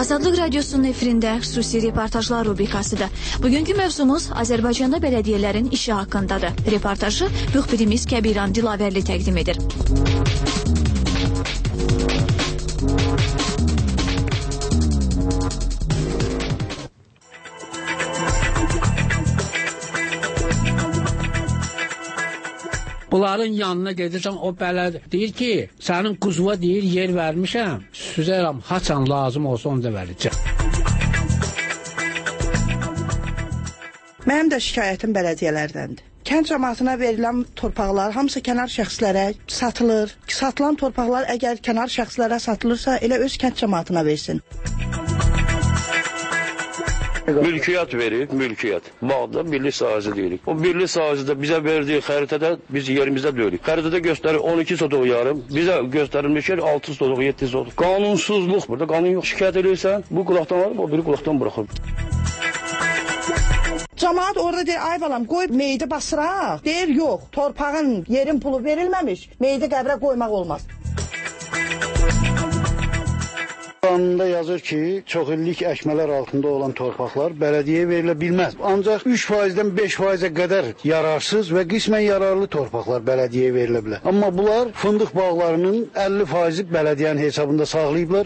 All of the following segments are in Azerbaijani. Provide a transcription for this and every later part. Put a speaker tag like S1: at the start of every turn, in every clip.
S1: Azadlıq Radiosunun efirində xüsusi reportajlar rubrikasıdır. Bugünkü mövzumuz Azərbaycanda bələdiyyələrin işi haqqındadır. Reportajı müxbirimiz Kəbiran Dilavərli təqdim edir.
S2: Bunların yanına gedəcəm, o bələd deyir ki, sənin quzuva deyir, yer vermişəm, süzərəm, haçan lazım olsa onu da verəcəm.
S3: Mənim də şikayətim bələdiyyələrdəndir. Kənd cəmaatına verilən torpaqlar hamısı kənar şəxslərə satılır. Satılan torpaqlar əgər kənar şəxslərə satılırsa, elə öz kənd cəmaatına versin.
S4: Mülkiyyət verib, mülkiyyət. Bağda birlik sahəsi deyirik. O birlik sahəsində bizə verdiyi xəritədə biz yerimizdə deyirik. Xəritədə göstərir 12 sotaq yarım, bizə göstərilmiş yer 6 sotaq, 7 sotaq. Qanunsuzluq burada, qanun yox. Şikayət edirsən, bu qulaqdan alıb, o biri qulaqdan buraxır.
S3: Camaat orada deyir, ay balam, qoy meyidi basıraq. Deyir, yox, torpağın, yerin pulu verilməmiş, meyidi qəbrə qoymaq olmaz.
S5: Qanunda yazır ki, çox illik əkmələr altında olan torpaqlar bələdiyyəyə verilə bilməz. Ancaq 3%-dən 5%-ə qədər yararsız və qismən yararlı torpaqlar bələdiyyəyə verilə bilər. Amma bunlar fındıq bağlarının 50%-i bələdiyyənin hesabında saxlayıblar.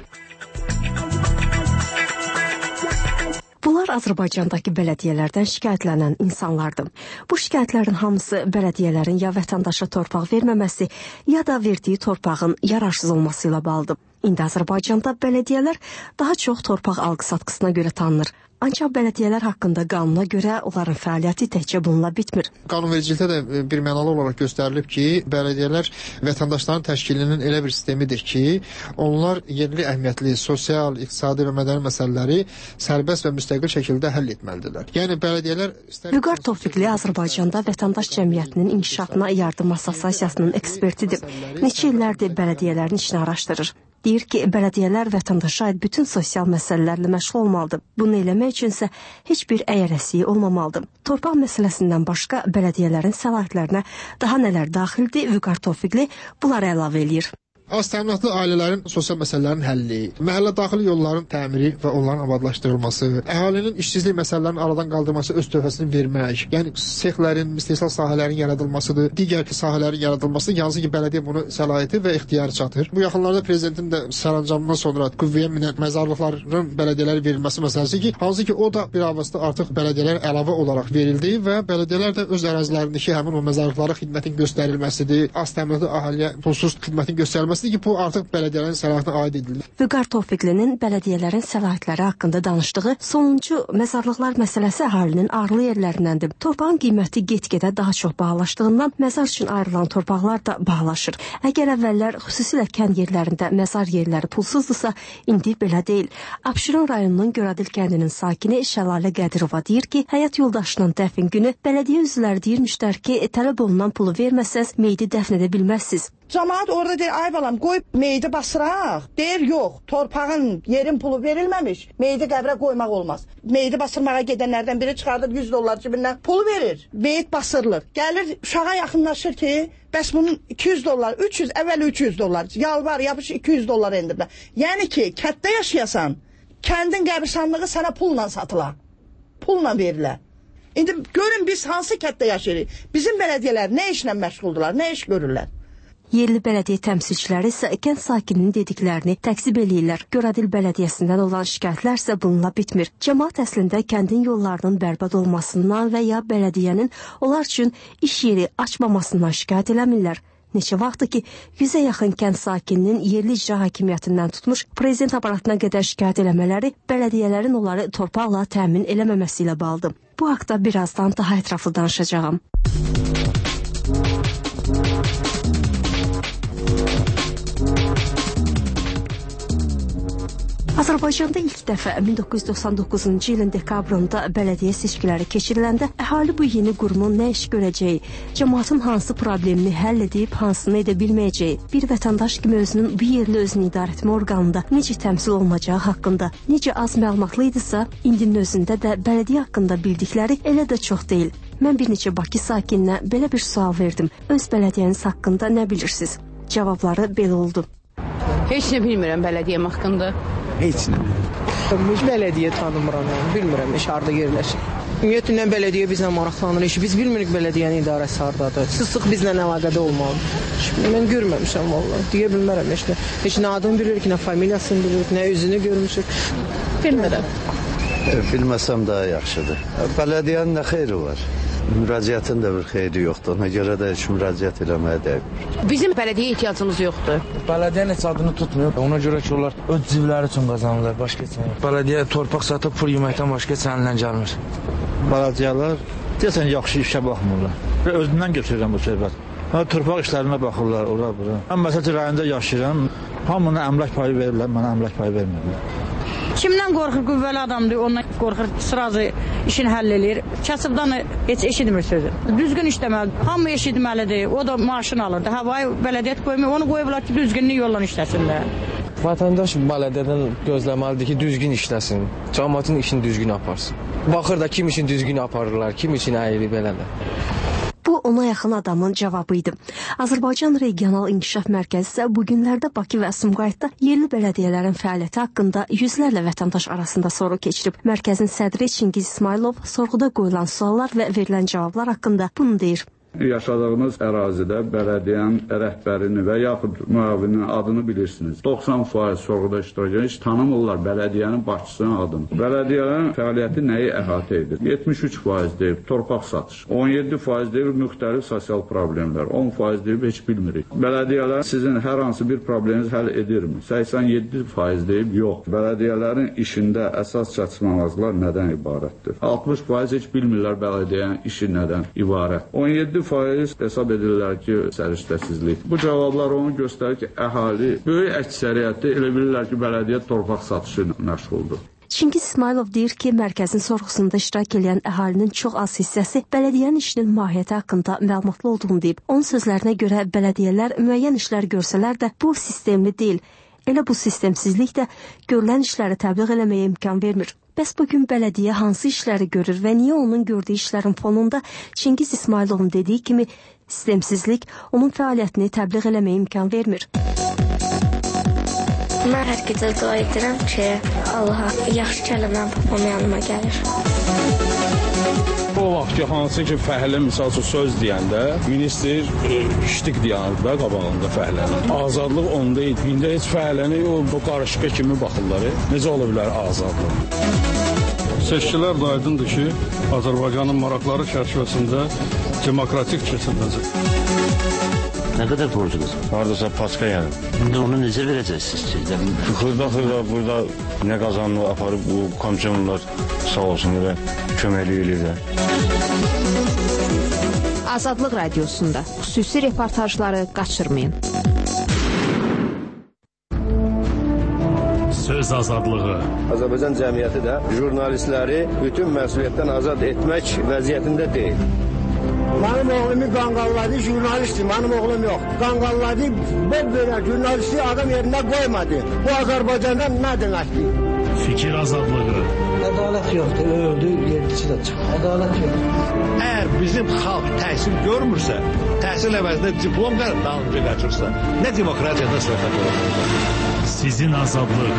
S6: Bunlar Azərbaycandakı bələdiyyələrdən şikayətlənən insanlardır. Bu şikayətlərin hamısı bələdiyyələrin ya vətəndaşa torpaq verməməsi, ya da verdiyi torpağın yararsız olması ilə bağlıdır. İndi Azərbaycanda bələdiyyələr daha çox torpaq alqı-satqısına görə tanınır. Ancaq bələdiyyələr haqqında qanuna görə onların fəaliyyəti təkcə bununla bitmir.
S7: Qanunvericilikdə də bir mənalı olaraq göstərilib ki, bələdiyyələr vətəndaşların təşkilinin elə bir sistemidir ki, onlar yerli əhəmiyyətli sosial, iqtisadi və mədəni məsələləri sərbəst və müstəqil şəkildə həll etməlidirlər. Yəni bələdiyyələr
S6: Vüqar Tofiqli Azərbaycanda vətəndaş cəmiyyətinin inkişafına yardım assosiasiyasının ekspertidir. Neçə illərdir bələdiyyələrin işini araşdırır. Deyir ki, bələdiyyələr vətəndaşa aid bütün sosial məsələlərlə məşğul olmalıdır. Bunu eləmək üçünsə heç bir əyərəsiyi olmamalıdır. Torpaq məsələsindən başqa bələdiyyələrin səlahiyyətlərinə daha nələr daxildir, Vüqar Tofiqli bunları əlavə eləyir.
S7: Az təminatlı ailələrin sosial məsələlərin həlli, məhəllə daxili yolların təmiri və onların abadlaşdırılması, əhalinin işsizlik məsələlərinin aradan qaldırması, öz töhfəsini vermək, yəni sexlərin, istehsal sahələrin yaradılmasıdır, digər sahələrin yaradılması, yalnız ki, bələdiyyə bunu səlahiyyəti və ixtiyarı çatır. Bu yaxınlarda prezidentin də sərəncamından sonra qüvvəyə minən məzarlıqların bələdiyyələrə verilməsi məsələsi ki, hansı ki, o da bir avazda artıq bələdiyyələr əlavə olaraq verildi və bələdiyyələr də öz ərazilərindəki həmin o məzarlıqlara xidmətin göstərilməsidir, az təminatlı əhaliyə pulsuz xidmətin göstərilməsidir ki, bu artıq bələdiyyələrin səlahiyyətinə aid edilir.
S6: Vüqar Tofiqlinin bələdiyyələrin səlahiyyətləri haqqında danışdığı sonuncu məzarlıqlar məsələsi əhalinin ağrılı yerlərindəndir. Torpağın qiyməti get-gedə daha çox bahalaşdığından məzar üçün ayrılan torpaqlar da bahalaşır. Əgər əvvəllər xüsusilə kənd yerlərində məzar yerləri pulsuzdursa, indi belə deyil. Abşeron rayonunun Göradil kəndinin sakini Şəlalə Qədirova deyir ki, həyat yoldaşının dəfn günü bələdiyyə üzvləri deyirmişlər ki, tələb olunan pulu verməsəz meyidi dəfn edə bilməzsiniz.
S3: Camaat orada deyir, ay balam, qoy meyidi basıraq. Deyir, yox, torpağın, yerin pulu verilməmiş, meyidi qəbrə qoymaq olmaz. Meyidi basırmağa gedənlərdən biri çıxardır 100 dollar cibindən pul verir. Meyid basırılır. Gəlir uşağa yaxınlaşır ki, bəs bunun 200 dollar, 300, əvvəl 300 dollar, yalvar, yapış 200 dollar endirlər. Yəni ki, kənddə yaşayasan, kəndin qəbirstanlığı sənə pulla satılar, pulla verilir. İndi görün biz hansı kənddə yaşayırıq? Bizim bələdiyyələr nə işlə məşğuldular, nə iş görürlər?
S6: Yerli bələdiyyə təmsilçiləri isə kənd sakininin dediklərini təksib eləyirlər. Göradil bələdiyyəsindən olan şikayətlər isə bununla bitmir. Cəmaət əslində kəndin yollarının bərbad olmasından və ya bələdiyyənin onlar üçün iş yeri açmamasından şikayət eləmirlər. Neçə vaxtdır ki, 100-ə yaxın kənd sakininin yerli icra hakimiyyətindən tutmuş prezident aparatına qədər şikayət eləmələri bələdiyyələrin onları torpaqla təmin eləməməsi ilə bağlıdır. Bu haqda birazdan daha ətraflı danışacağam. Azərbaycanda ilk dəfə 1999-cu ilin dekabrında bələdiyyə seçkiləri keçiriləndə əhali bu yeni qurumun nə iş görəcəyi, cəmaatın hansı problemini həll edib, hansını edə bilməyəcəyi, bir vətəndaş kimi özünün bu yerli özünü idarə etmə orqanında necə təmsil olunacağı haqqında necə az məlumatlı idisə, indinin özündə də bələdiyyə haqqında bildikləri elə də çox deyil. Mən bir neçə Bakı sakininə belə bir sual verdim. Öz bələdiyyəniz haqqında nə bilirsiniz? Cavabları belə oldu.
S8: Heç nə bilmirəm bələdiyyəm haqqında.
S9: Heç nə.
S8: Heç bələdiyyə tanımıram, yəni bilmirəm heç harda yerləşir. Ümumiyyətlə bələdiyyə bizlə maraqlanır. Biz bilmirik bələdiyyənin idarəsi hardadır. Sıx bizlə əlaqədə olmalıdır. Mən görməmişəm vallahi. Deyə bilmərəm heç nə. Heç nə adını bilirik, nə familiyasını bilirik, nə üzünü görmüşük. Bilmirəm.
S9: Bilməsəm daha yaxşıdır. Bələdiyyənin nə xeyri var? Müraciətin də bir xeyri yoxdur. Ona görə də heç müraciət eləməyə dəymir.
S10: Bizim bələdiyyə ehtiyacımız yoxdur.
S11: Bələdiyyə heç adını tutmuyor. Ona görə ki, onlar öz civləri üçün qazanırlar, başqa heç nə yox. Bələdiyyə torpaq satıb pul yeməkdən başqa heç nədən gəlmir.
S12: Bələdiyyələr deyəsən yaxşı işə baxmırlar. Özündən götürürəm bu söhbət. Torpaq işlərinə baxırlar, ora bura. Mən məsələn rayonda yaşayıram. Hamına əmlak payı verirlər, mənə əmlak payı vermirlər.
S13: Kimdən qorxur? Qüvvəli adamdır, ondan qorxur, sırazı işini həll eləyir. Kasıbdan heç eşitmir sözü. Düzgün işləməlidir. Hamı eşitməlidir. O da maaşını alırdı. Havayı bələdiyyət qoymuyor. Onu qoyublar ki, düzgünlük yolla işləsinlər.
S14: Vətəndaş bələdiyyədən gözləməlidir ki, düzgün işləsin. Cəmiyyətin işini düzgün aparsın. Baxır da kim için düzgün aparırlar, kim için əyilib elədir.
S6: Bu ona yaxın adamın cavabı idi. Azərbaycan Regional İnkişaf Mərkəzi isə bu günlərdə Bakı və Sumqayıtda yerli bələdiyyələrin fəaliyyəti haqqında yüzlərlə vətəndaş arasında soru keçirib. Mərkəzin sədri Çingiz İsmailov sorğuda qoyulan suallar və verilən cavablar haqqında bunu deyir.
S15: Yaşadığınız ərazidə bələdiyyənin rəhbərini və yaxud müavinin adını bilirsiniz. 90% sorğuda iştirak edən heç tanımırlar bələdiyyənin başçısının adını. Bələdiyyələrin fəaliyyəti nəyi əhatə edir? 73% deyib torpaq satış, 17% deyib müxtəlif sosial problemlər, 10% deyib heç bilmirik. Bələdiyyələr sizin hər hansı bir probleminiz həll edirmi? 87% deyib yox. Bələdiyyələrin işində əsas çatışmamazlıqlar nədən ibarətdir? 60% heç bilmirlər bələdiyyənin işi nədən ibarət. 17% hesab edirlər ki, səriştəsizlik. Bu cavablar onu göstərir ki, əhali böyük əksəriyyətdə elə bilirlər ki, bələdiyyə torpaq satışı ilə məşğuldur.
S6: Çingiz İsmailov deyir ki, mərkəzin sorğusunda iştirak edən əhalinin çox az hissəsi bələdiyyənin işinin mahiyyəti haqqında məlumatlı olduğunu deyib. Onun sözlərinə görə bələdiyyələr müəyyən işlər görsələr də bu sistemli deyil. Elə bu sistemsizlik də görülən işləri təbliğ eləməyə imkan vermir. Bəs bugün bələdiyyə hansı işləri görür və niyə onun gördüyü işlərin fonunda Çingiz İsmailovun dediyi kimi sistemsizlik onun fəaliyyətini təbliğ eləməyə imkan vermir?
S16: Mən hər gecə dua edirəm ki, Allaha yaxşı kəlmələr papam yanıma gəlir.
S17: O vaxt ki, hansı ki, fəhlə misal üçün söz deyəndə, ministr işlik deyəndə da qabağında fəhlənin. Azadlıq onda idi. İndi heç fəhləni bu qarışıqa kimi baxırlar. Necə ola bilər azadlıq?
S18: Seçkilər də aydındır ki, Azərbaycanın maraqları çərçivəsində demokratik keçiriləcək.
S19: Nə qədər borcunuz?
S17: Haradasa paska yəni.
S19: İndi onu necə verəcəksiniz?
S17: Xırda burada nə qazanını aparıb bu komisyonlar sağ olsun elə köməkli eləyirlər.
S10: Azadlıq radiosunda xüsusi reportajları qaçırmayın.
S20: Söz azadlığı.
S21: Azərbaycan cəmiyyəti də jurnalistləri bütün məsuliyyətdən azad etmək vəziyyətində deyil.
S22: Mənim oğlumu qanqalladı, jurnalistdir, mənim oğlum yox. Qanqalladı, belə jurnalisti adam yerində qoymadı. Bu Azərbaycanda nə deməkdir?
S20: Fikir azadlığı.
S8: Ədalət yoxdur, öldü, yerdisi də çıxır. Ədalət yoxdur.
S23: Əgər bizim xalq təhsil görmürsə, təhsil əvəzində diplom verib dalınca qaçırsa, nə demokratiyadan söhbət olur?
S20: Sizin azadlıq.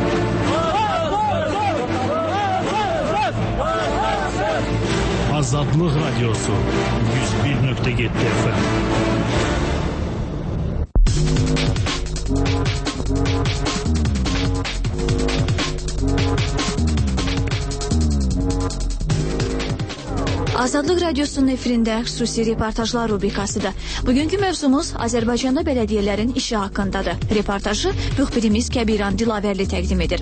S20: Azadlıq radiosu 101.7 FM.
S1: Azadlıq radiosunun efirində xüsusi reportajlar rubrikasıdır. Bugünkü mövzumuz Azərbaycanda bələdiyyələrin işi haqqındadır. Reportajı müxbirimiz Kəbiran Dilavərli təqdim edir.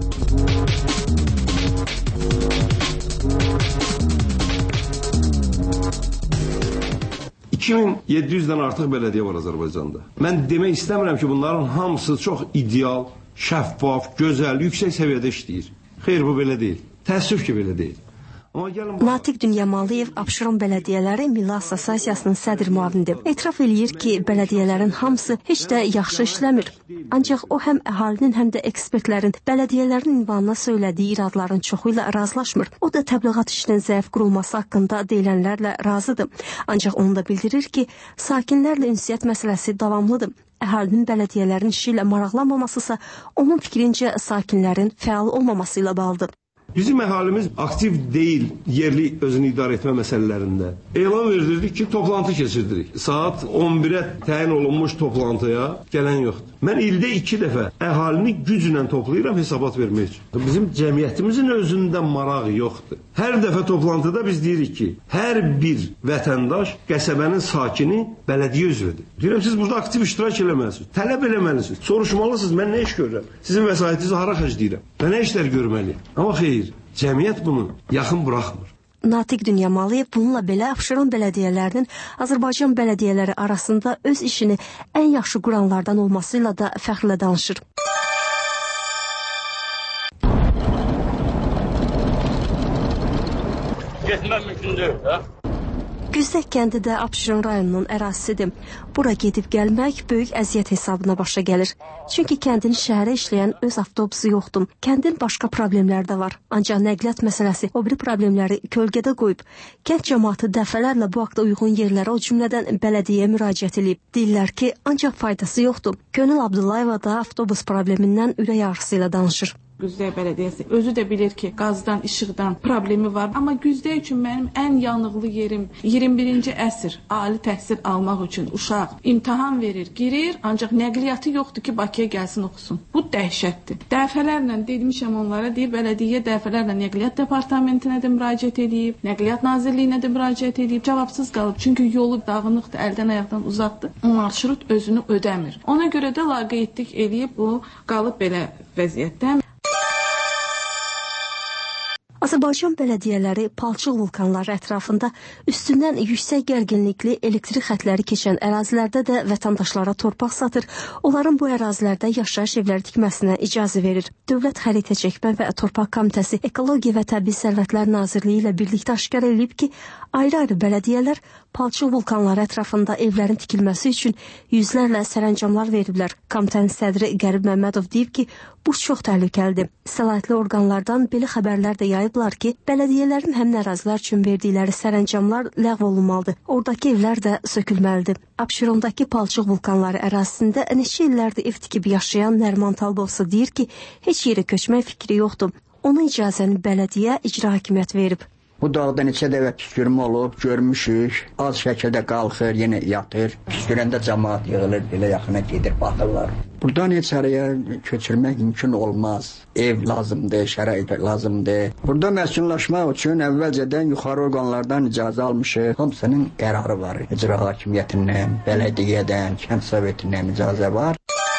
S24: 2700-dən artıq bələdiyyə var Azərbaycanda. Mən demək istəmirəm ki, bunların hamısı çox ideal, şəffaf, gözəl, yüksək səviyyədə işləyir. Xeyr, bu belə deyil. Təəssüf ki, belə deyil.
S6: Natiq Dünyamalıyev Abşeron Bələdiyyələri Milli Assosiasiyasının sədr müavinidir. Etiraf eləyir ki, bələdiyyələrin hamısı heç də yaxşı işləmir. Ancaq o həm əhalinin, həm də ekspertlərin bələdiyyələrin ünvanına söylədiyi iradların çoxu ilə razılaşmır. O da təbliğat işinin zəif qurulması haqqında deyilənlərlə razıdır. Ancaq onu da bildirir ki, sakinlərlə ünsiyyət məsələsi davamlıdır. Əhalinin bələdiyyələrin işi ilə maraqlanmamasısa, onun fikrincə sakinlərin fəal olmaması ilə bağlıdır.
S24: Bizim əhalimiz aktiv deyil yerli özünü idarə etmə məsələlərində. Elan verdirdik ki, toplantı keçirdirik. Saat 11-ə təyin olunmuş toplantıya gələn yoxdur. Mən ildə 2 dəfə əhalini güclə toplayıram hesabat vermək üçün. Bizim cəmiyyətimizin özündə maraq yoxdur. Hər dəfə toplantıda biz deyirik ki, hər bir vətəndaş, qəsəbənin sakini bələdiyyə üzvüdür. Deyirəm, siz burada aktiv iştirak eləməlisiniz, tələb eləməlisiniz, soruşmalısınız, mən nə iş görürəm, sizin vəsaitinizi hara xərcləyirəm, mən nə işlər görməliyim. Amma xeyr, cəmiyyət bunu yaxın buraxmır.
S6: Natiq Dünyamalıyev bununla belə Abşeron bələdiyyələrinin Azərbaycan bələdiyyələri arasında öz işini ən yaxşı quranlardan olmasıyla da fəxrlə danışır.
S17: Getmək mümkün deyil, hə?
S6: Güzdək kəndi də Abşeron rayonunun ərazisidir. Bura gedib gəlmək böyük əziyyət hesabına başa gəlir. Çünki kəndin şəhərə işləyən öz avtobusu yoxdur. Kəndin başqa problemləri də var. Ancaq nəqliyyat məsələsi o biri problemləri kölgədə qoyub. Kənd cəmaatı dəfələrlə bu haqda uyğun yerlərə, o cümlədən bələdiyyəyə müraciət edib. Deyirlər ki, ancaq faydası yoxdur. Könül Abdullayeva da avtobus problemindən ürək ağrısı ilə danışır.
S2: Güzdək Bələdiyyəsi özü də bilir ki, qazdan, işıqdan problemi var. Amma Güzdək üçün mənim ən yanıqlı yerim 21-ci əsr ali təhsil almaq üçün uşaq imtahan verir, girir, ancaq nəqliyyatı yoxdur ki, Bakıya gəlsin oxusun. Bu dəhşətdir. Dəfələrlə demişəm onlara, deyib bələdiyyə dəfələrlə nəqliyyat departamentinə də müraciət edib, Nəqliyyat Nazirliyinə də müraciət edib, cavabsız qalıb. Çünki yolu dağınıqdır, əldən ayaqdan uzaqdır. Marşrut özünü ödəmir. Ona görə də laqeydlik eləyib bu qalıb belə vəziyyətdə.
S6: Azərbaycan bələdiyyələri palçıq vulkanları ətrafında üstündən yüksək gərginlikli elektrik xətləri keçən ərazilərdə də vətəndaşlara torpaq satır, onların bu ərazilərdə yaşayış evləri tikməsinə icazə verir. Dövlət Xəritə Çəkmə və Torpaq Komitəsi Ekologiya və Təbii Sərvətlər Nazirliyi ilə birlikdə aşkar edilib ki, ayrı-ayrı bələdiyyələr palçıq vulkanları ətrafında evlərin tikilməsi üçün yüzlərlə sərəncamlar veriblər. Komitənin sədri Qərib Məmmədov deyib ki, bu çox təhlükəlidir. Səlahiyyətli orqanlardan belə xəbərlər də yayıblar ki, bələdiyyələrin həmin ərazilər üçün verdikləri sərəncamlar ləğv olunmalıdır. Oradakı evlər də sökülməlidir. Abşerondakı palçıq vulkanları ərazisində neçə illərdir ev tikib yaşayan Nərman Talbovsa deyir ki, heç yerə köçmək fikri yoxdur. Ona icazəni bələdiyyə icra hakimiyyəti verib.
S4: Bu dağda neçə dəfə püskürmə olub, görmüşük. Az şəkildə qalxır, yenə yatır. Püskürəndə cəmaat yığılır, belə yaxına gedir, baxırlar. Buradan heç araya köçürmək mümkün olmaz. Ev lazımdır, şərait lazımdır. Burada məskunlaşmaq üçün əvvəlcədən yuxarı orqanlardan icazə almışıq. Hamısının qərarı var. İcra hakimiyyətindən, bələdiyyədən, kənd sovetindən icazə var.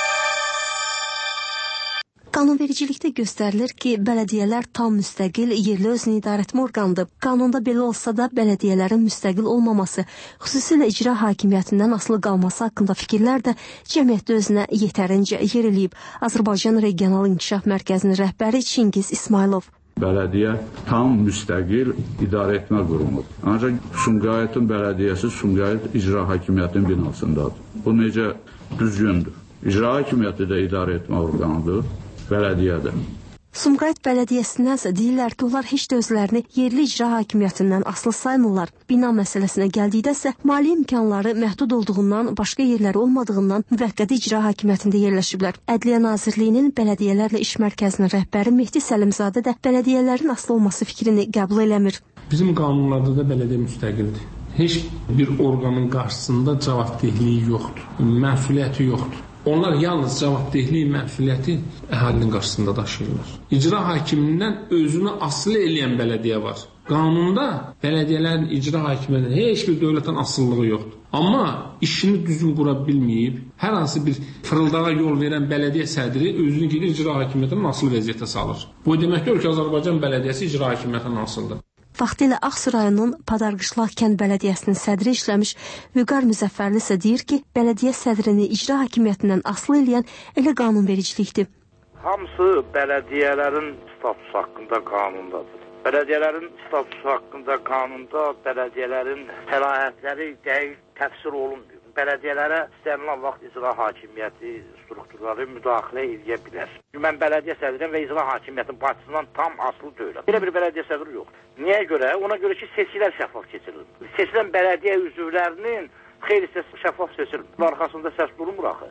S6: Qanunvericilikdə göstərilir ki, bələdiyyələr tam müstəqil, yerli özünü idarə etmə orqanıdır. Qanunda belə olsa da, bələdiyyələrin müstəqil olmaması, xüsusilə icra hakimiyyətindən asılı qalması haqqında fikirlər də cəmiyyətdə özünə yetərincə yer eləyib. Azərbaycan Regional İnkişaf Mərkəzinin rəhbəri Çingiz İsmailov.
S15: Bələdiyyə tam müstəqil idarə etmə qurumudur. Ancaq Sumqayıtın bələdiyyəsi Sumqayıt icra hakimiyyətinin binasındadır. Bu necə düzgündür. İcra hakimiyyəti də idarə etmə orqanıdır. Bələdiyyədə.
S6: Sumqayıt Bələdiyyəsindənsə deyirlər ki, onlar heç də özlərini yerli icra hakimiyyətindən asılı saymırlar. Bina məsələsinə gəldikdəsə, maliyyə imkanları məhdud olduğundan, başqa yerləri olmadığından müvəqqəti icra hakimiyyətində yerləşiblər. Ədliyyə Nazirliyinin bələdiyyələrlə iş mərkəzinin rəhbəri Mehdi Səlimzadə də bələdiyyələrin asılı olması fikrini qəbul eləmir.
S5: Bizim qanunlarda da bələdiyyə müstəqildir. Heç bir orqanın qarşısında cavabdehliyi yoxdur, məsuliyyəti yoxdur. Onlar yalnız cavabdehliyi, məsuliyyəti əhalinin qarşısında daşıyırlar. İcra hakimindən özünü asılı eləyən bələdiyyə var. Qanunda bələdiyyələrin icra hakimiyyətindən heç bir dövlətdən asılılığı yoxdur. Amma işini düzgün qura bilməyib, hər hansı bir fırıldağa yol verən bələdiyyə sədri özünü gedir icra hakimiyyətindən asılı vəziyyətə salır. Bu deməkdir ki, Azərbaycan bələdiyyəsi icra hakimiyyətindən asılıdır.
S6: Vaxtilə Ağsu rayonunun Padarqışlaq kənd bələdiyyəsinin sədri işləmiş Vüqar Müzəffərli isə deyir ki, bələdiyyə sədrini icra hakimiyyətindən asılı eləyən elə qanunvericilikdir.
S7: Hamısı bələdiyyələrin statusu haqqında qanundadır. Bələdiyyələrin statusu haqqında qanunda bələdiyyələrin səlahiyyətləri dəqiq təfsir olunmuyor. Bələdiyyələrə istənilən vaxt icra hakimiyyəti strukturları müdaxilə edə bilər. Mən bələdiyyə sədrinin və icra hakimiyyətinin başçısından tam asılı deyiləm. Belə bir bələdiyyə sədri yoxdur. Niyə görə? Ona görə ki, seçkilər şəffaf keçirilir. Seçilən bələdiyyə üzvlərinin xeyli şəffaf seçilir. Arxasında səs durmur axı.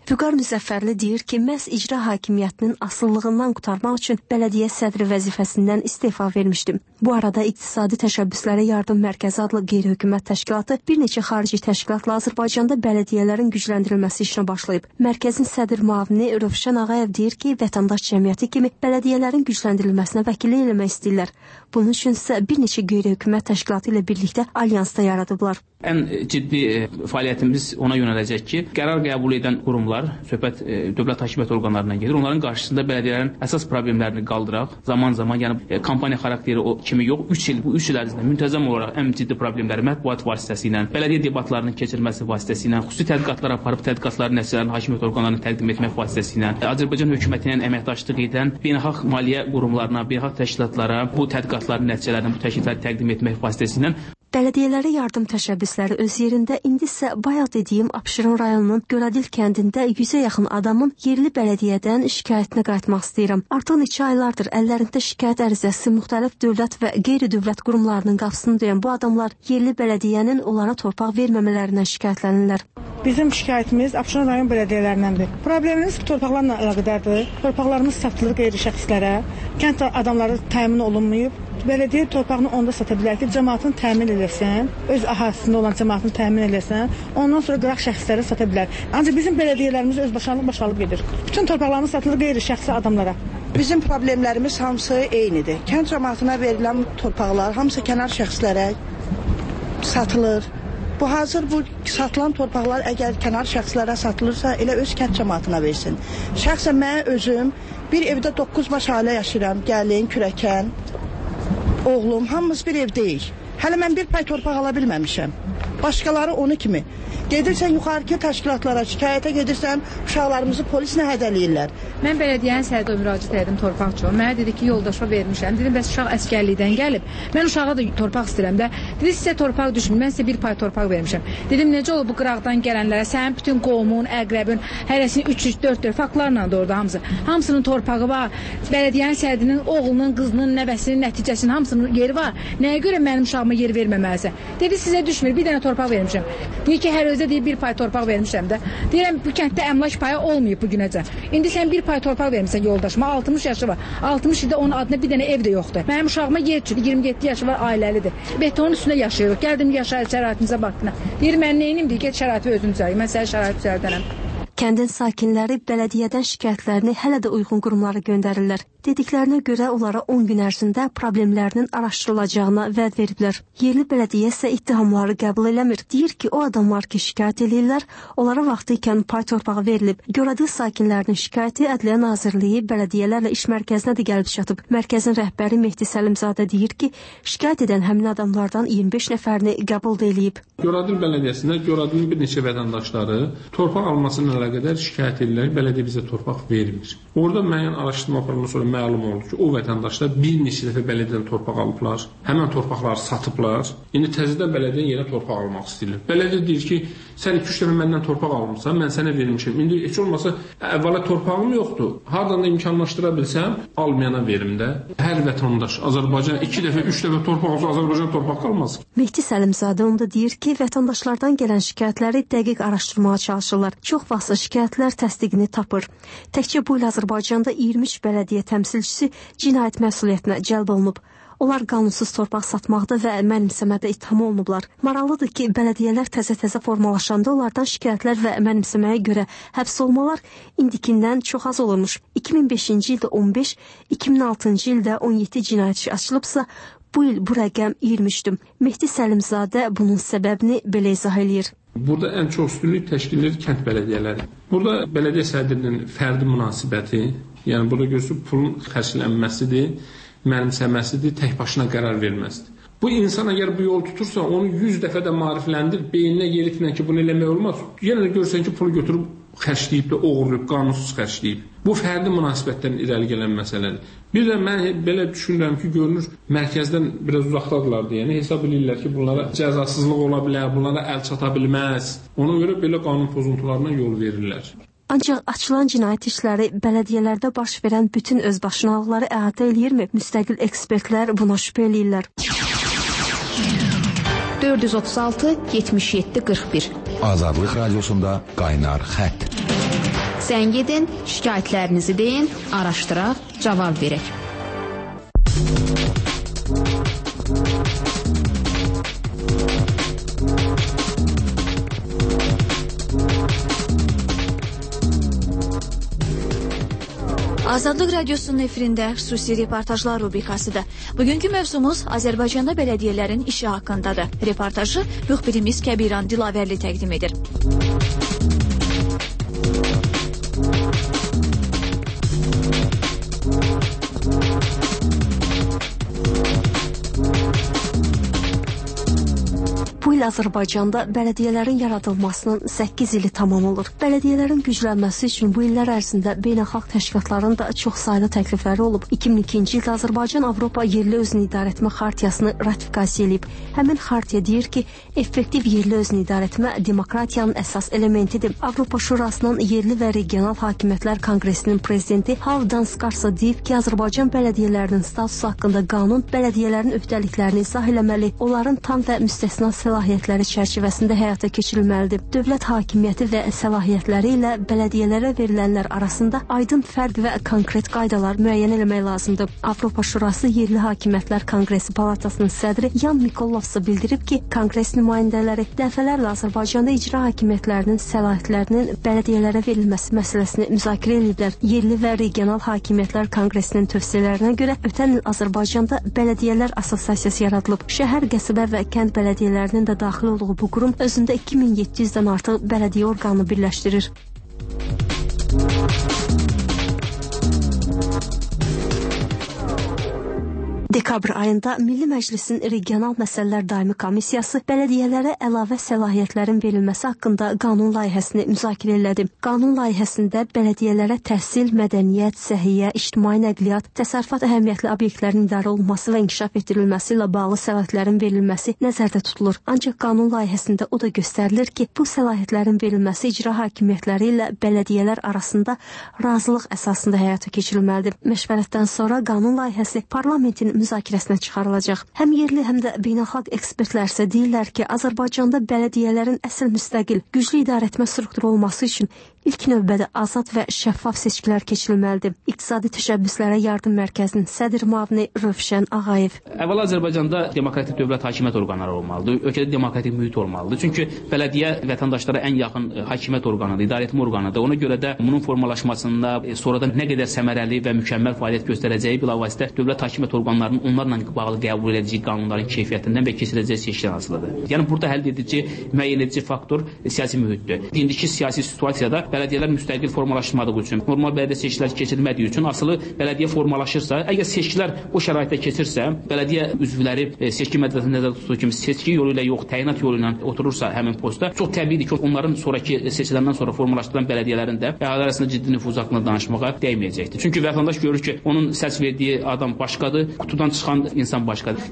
S6: Vüqar Müzəffərli deyir ki, məhz icra hakimiyyətinin asıllığından qurtarmaq üçün bələdiyyə sədri vəzifəsindən istefa vermişdim. Bu arada İqtisadi Təşəbbüslərə Yardım Mərkəzi adlı qeyri-hökumət təşkilatı bir neçə xarici təşkilatla Azərbaycanda bələdiyyələrin gücləndirilməsi işinə başlayıb. Mərkəzin sədr müavini Rövşən Ağayev deyir ki, vətəndaş cəmiyyəti kimi bələdiyyələrin gücləndirilməsinə vəkillik eləmək istəyirlər. Bunun üçün isə bir neçə qeyri-hökumət təşkilatı ilə birlikdə alyansda yaradıblar.
S3: Ən ciddi fəaliyyətimiz ona yönələcək ki, qərar qəbul edən qurumlar, söhbət dövlət hakimiyyət orqanlarından gedir. Onların qarşısında bələdiyyələrin əsas problemlərini qaldıraq. Zaman-zaman, yəni kampaniya xarakteri kimi yox, 3 il ərzində müntəzəm olaraq ən ciddi problemləri mətbuat vasitəsilə, bələdiyyə debatlarının keçirilməsi vasitəsilə, xüsusi tədqiqatlar aparıb tədqiqatların nəticələrini hakimiyyət orqanlarına təqdim etmək vasitəsilə, Azərbaycan hökumətinin əməkdaşlıq edən beynəlxalq maliyyə qurumlarına, beynəlxalq təşkilatlara bu tədqiqatların nəticələrini, bu təklifləri təqdim etmək vasitəsilə
S6: Bələdiyyələrə yardım təşəbbüsləri öz yerində, indi isə bayaq dediyim Abşeron rayonunun Göradil kəndində 100-ə yaxın adamın yerli bələdiyyədən şikayətinə qayıtmaq istəyirəm. Artıq neçə aylardır əllərində şikayət ərizəsi müxtəlif dövlət və qeyri-dövlət qurumlarının qapısını döyən bu adamlar yerli bələdiyyənin onlara torpaq verməmələrindən şikayətlənirlər.
S13: Bizim şikayətimiz Abşeron rayon bələdiyyələrindəndir. Problemimiz torpaqlarla əlaqədardır. Torpaqlarımız satılır qeyri-şəxslərə, kənd adamları təmin olunmayıb. Bələdiyyə torpağını onda sata bilər ki, cəmaatın təmin eləsən, öz əhalisində olan cəmaatını təmin eləsən, ondan sonra qıraq şəxslərə sata bilər. Ancaq bizim bələdiyyələrimiz özbaşınalıq başalıb gedir. Bütün torpaqlarımız satılır qeyri-şəxsi adamlara.
S9: Bizim problemlərimiz hamısı eynidir. Kənd cəmaatına verilən torpaqlar hamısı kənar şəxslərə satılır. Hazır bu satılan torpaqlar əgər kənar şəxslərə satılırsa, elə öz kənd cəmaatına versin. Şəxsən mən özüm bir evdə 9 baş ailə yaşayıram, gəlin, kürəkən, oğlum, hamımız bir evdəyik. Hələ mən bir pay torpaq ala bilməmişəm. Başqaları onu kimi. Gedirsən yuxarıki təşkilatlara, şikayətə gedirsən, uşaqlarımızı polislə hədələyirlər.
S11: Mən bələdiyyənin sədrinə müraciət etdim torpaq üçün. Mənə dedi ki, yoldaşa vermişəm. Dedim, bəs uşaq əskərlikdən gəlib. Mən uşağa da torpaq istəyirəm də. Dedi, sizə torpaq düşmür. Mən sizə bir pay torpaq vermişəm. Dedim, necə olub bu qıraqdan gələnlərə? Sənin bütün qohumun, əqrəbin, hərəsinin 3-4 faktlarla da orada hamısı. Hamısının torpağı var. Bələdiyyənin sədrinin oğlunun, qızının, nəvəsinin, nəticəsinin hamısının yeri var. Nəyə görə mənim uşağıma yer verməməlisə? Dedi, sizə düşmür. Bir dənə torpaq vermişəm. Deyir ki, hər özə deyir bir pay torpaq vermişəm də. Deyirəm, bu kənddə əmlak payı olmayıb bu günəcə. İndi sən bir pay torpaq vermişsən yoldaşıma, 60 yaşı var. 60 ildə onun adına bir dənə ev də yoxdur. Mənim uşağıma yer üçün 27 yaşı var, ailəlidir. Betonun üstündə yaşayırıq. Gəldim yaşayır, şəraitimizə baxdına. Deyir, mən neynim deyir, get şəraiti özün düzəlik. Mən sənə şərait düzəldənəm.
S6: Kəndin sakinləri bələdiyyədən şikayətlərini hələ də uyğun qurumlara göndərirlər. Dediklərinə görə onlara 10 gün ərzində problemlərinin araşdırılacağına vəd veriblər. Yerli bələdiyyə isə ittihamları qəbul eləmir. Deyir ki, o adamlar ki şikayət edirlər, onlara vaxtı ikən pay torpağı verilib. Göradil sakinlərinin şikayəti Ədliyyə Nazirliyi bələdiyyələrlə iş mərkəzinə də gəlib çatıb. Mərkəzin rəhbəri Mehdi Səlimzadə deyir ki, şikayət edən həmin adamlardan 25 nəfərini qəbul edilib.
S5: Göradil bələdiyyəsində Göradilin bir neçə vətəndaşları torpaq almasına əlaqədar şikayət edirlər, bələdiyyə bizə torpaq vermir. Orada müəyyən araşdırma aparılandan sonra məlum oldu ki, o vətəndaşlar bir neçə dəfə bələdiyyədən torpaq alıblar, həmən torpaqları satıblar. İndi təzədən bələdiyyə yerə torpaq almaq istəyirlər. Bələdiyyə deyir ki, sən 2-3 dəfə məndən torpaq almısan, mən sənə vermişəm. İndi heç olmasa əvvəla torpağım yoxdur. Hardan da imkanlaşdıra bilsəm, almayana verim də. Hər vətəndaş Azərbaycan 2 dəfə, 3 dəfə torpaq olsa Azərbaycan torpaq qalmaz.
S6: Mehdi Səlimzadə onda deyir ki, vətəndaşlardan gələn şikayətləri dəqiq araşdırmağa çalışırlar. Çox vaxt şikayətlər təsdiqini tapır. Təkcə bu il Azərbaycanda 23 bələdiyyə təmsilçisi cinayət məsuliyyətinə cəlb olunub. Onlar qanunsuz torpaq satmaqda və mənimsəmədə ittiham olunublar. Maraqlıdır ki, bələdiyyələr təzə-təzə formalaşanda onlardan şikayətlər və mənimsəməyə görə həbs olmalar indikindən çox az olurmuş. 2005-ci ildə 15, 2006-cı ildə 17 cinayətçi açılıbsa, bu il bu rəqəm 23-dür. Mehdi Səlimzadə bunun səbəbini belə izah eləyir.
S5: Burada ən çox üstünlük təşkil edir kənd bələdiyyələri. Burada bələdiyyə sədrinin fərdi münasibəti, yəni burada görürsünüz pulun xərclənməsidir, mənimsəməsidir, tək başına qərar verməsidir. Bu insan əgər bu yol tutursa, onu 100 dəfə də maarifləndir, beyninə yeritmə ki, bunu eləmək olmaz. Yenə də görürsən ki, pulu götürüb xərcləyib də oğurlayıb, qanunsuz xərcləyib. Bu fərdi münasibətlərin irəli gələn məsələdir. Bir də mən belə düşünürəm ki, görünür, mərkəzdən biraz uzaqdadırlar deyə, yəni hesab edirlər ki, bunlara cəzasızlıq ola bilər, bunlara əl çata bilməz. Ona görə belə qanun pozuntularına yol verirlər.
S6: Ancaq açılan cinayət işləri bələdiyyələrdə baş verən bütün özbaşınalıqları əhatə eləyirmi? Müstəqil ekspertlər buna şübhə eləyirlər.
S10: 436 77 41
S12: Azadlıq Radiosunda Qaynar Xətt.
S10: Zəng edin, şikayətlərinizi deyin, araşdıraq, cavab verək.
S1: Azadlıq Radiosunun efirində xüsusi reportajlar rubrikasıdır. Bugünkü mövzumuz Azərbaycanda bələdiyyələrin işi haqqındadır. Reportajı müxbirimiz Kəbiran Dilavərli təqdim edir.
S6: Bu il Azərbaycanda bələdiyyələrin yaradılmasının 8 ili tamam olur. Bələdiyyələrin güclənməsi üçün bu illər ərzində beynəlxalq təşkilatların da çox saylı təklifləri olub. 2002-ci ildə Azərbaycan Avropa Yerli Özünü İdarəetmə Xartiyasını ratifikasiya edib. Həmin xartiya deyir ki, effektiv yerli özünü idarəetmə demokratiyanın əsas elementidir. Avropa Şurasının Yerli və Regional Hakimiyyətlər Konqresinin prezidenti Haldan Skarsa deyib ki, Azərbaycan bələdiyyələrinin statusu haqqında qanun bələdiyyələrin öhdəliklərini izah eləməli, onların tam və müstəsna səlahiyyətləri çərçivəsində həyata keçirilməlidir. Dövlət hakimiyyəti və səlahiyyətləri ilə bələdiyyələrə verilənlər arasında aydın fərq və konkret qaydalar müəyyən eləmək lazımdır. Avropa Şurası Yerli Hakimiyyətlər Konqresi Palatasının sədri Jan Mikolovsa bildirib ki, Konqres nümayəndələri dəfələrlə Azərbaycanda icra hakimiyyətlərinin səlahiyyətlərinin bələdiyyələrə verilməsi məsələsini müzakirə ediblər. Yerli və Regional Hakimiyyətlər Konqresinin tövsiyələrinə görə ötən il Azərbaycanda Bələdiyyələr Assosiasiyası yaradılıb. Şəhər, qəsəbə və kənd bələdiyyələrinin də daxil olduğu bu qurum özündə 2700-dən artıq bələdiyyə orqanını birləşdirir. Dekabr ayında Milli Məclisin Regional Məsələlər Daimi Komissiyası bələdiyyələrə əlavə səlahiyyətlərin verilməsi haqqında qanun layihəsini müzakirə elədi. Qanun layihəsində bələdiyyələrə təhsil, mədəniyyət, səhiyyə, ictimai nəqliyyat, təsərrüfat əhəmiyyətli obyektlərin idarə olunması və inkişaf etdirilməsi ilə bağlı səlahiyyətlərin verilməsi nəzərdə tutulur. Ancaq qanun layihəsində o da göstərilir ki, bu səlahiyyətlərin verilməsi icra hakimiyyətləri ilə bələdiyyələr arasında razılıq əsasında həyata keçirilməlidir. Məşvərətdən sonra qanun layihəsi parlamentin müzakirəsinə çıxarılacaq. Həm yerli, həm də beynəlxalq ekspertlər isə deyirlər ki, Azərbaycanda bələdiyyələrin əsl müstəqil, güclü idarəetmə strukturu olması üçün ilk növbədə azad və şəffaf seçkilər keçirilməlidir. İqtisadi Təşəbbüslərə Yardım Mərkəzinin sədr müavini Rövşən Ağayev.
S3: Əvvəla Azərbaycanda demokratik dövlət hakimiyyət orqanları olmalıdır. Ölkədə demokratik mühit olmalıdır. Çünki bələdiyyə vətəndaşlara ən yaxın hakimiyyət orqanıdır, idarəetmə orqanıdır. Ona görə də bunun formalaşmasında sonradan nə qədər səmərəli və mükəmməl fəaliyyət göstərəcəyi bilavasitə dövlət hakimiyyət orqanlarının onlarla bağlı qəbul edici qanunların keyfiyyətindən və keçiriləcəyi seçkidən asılıdır. Yəni burada həll edici, müəyyən edici faktor siyasi mühitdir. İndiki siyasi situasiyada bələdiyyələr müstəqil formalaşmadığı üçün, normal bələdiyyə seçkiləri keçirilmədiyi üçün asılı bələdiyyə formalaşırsa, əgər seçkilər o şəraitdə keçirsə, bələdiyyə üzvləri seçki mədəniyyətində nəzərdə tutduğu kimi seçki yolu ilə yox, təyinat yolu ilə oturursa həmin postda, çox təbiidir ki, onların sonrakı seçkilərdən sonra formalaşdırılan bələdiyyələrin də əhali arasında ciddi nüfuz haqqında danışmağa dəyməyəcəkdir. Çünki vətəndaş görür ki, onun səs verdiyi adam başqadır, qutudan çıxan insan başqadır.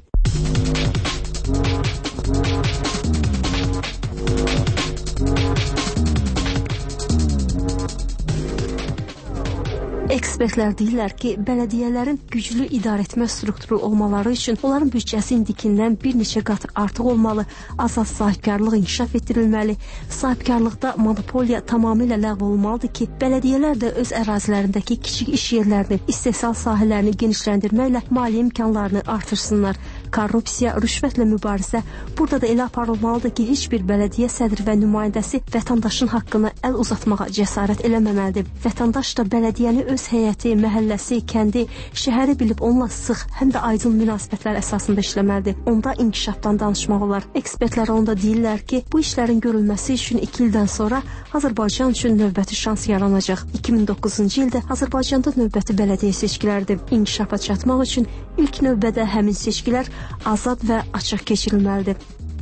S6: Ekspertlər deyirlər ki, bələdiyyələrin güclü idarəetmə strukturu olmaları üçün onların büdcəsi indikindən bir neçə qat artıq olmalı, azad sahibkarlıq inkişaf etdirilməli, sahibkarlıqda monopoliya tamamilə ləğv olmalıdır ki, bələdiyyələr də öz ərazilərindəki kiçik iş yerlərini, istehsal sahələrini genişləndirməklə maliyyə imkanlarını artırsınlar. Korrupsiya, rüşvətlə mübarizə burada da elə aparılmalıdır ki, heç bir bələdiyyə sədri və nümayəndəsi vətəndaşın haqqını əl uzatmağa cəsarət eləməməlidir. Vətəndaş da bələdiyyəni öz həyəti, məhəlləsi, kəndi, şəhəri bilib onunla sıx, həm də aydın münasibətlər əsasında işləməlidir. Onda inkişafdan danışmaq olar. Ekspertlər onda deyirlər ki, bu işlərin görülməsi üçün 2 ildən sonra Azərbaycan üçün növbəti şans yaranacaq. 2009-cu ildə Azərbaycanda növbəti bələdiyyə seçkiləridir. İnkişafa çatmaq üçün ilk növbədə həmin seçkilər azad və açıq keçirilməlidir.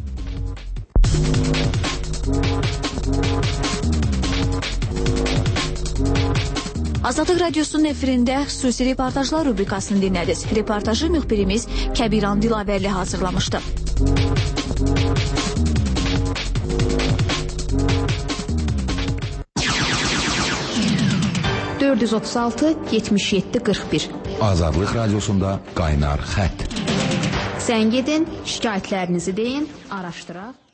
S1: Azadlıq Radiosunun efirində xüsusi reportajlar rubrikasını dinlədiniz. Reportajı müxbirimiz Kəbiran Dilavərli hazırlamışdı.
S10: ...436-77-41
S12: Azadlıq Radiosunda qaynar xətt.
S10: Zəng edin, şikayətlərinizi deyin, araşdıraq.